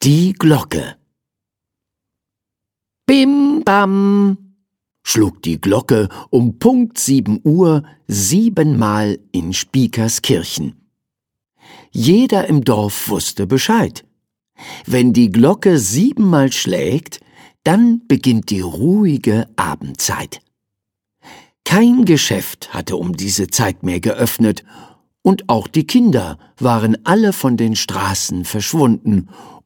Die Glocke. Bim bam, schlug die Glocke um Punkt 7 Uhr 7-mal in Spiekerskirchen. Jeder im Dorf wusste Bescheid. Wenn die Glocke 7-mal schlägt, dann beginnt die ruhige Abendzeit. Kein Geschäft hatte um diese Zeit mehr geöffnet, und auch die Kinder waren alle von den Straßen verschwunden,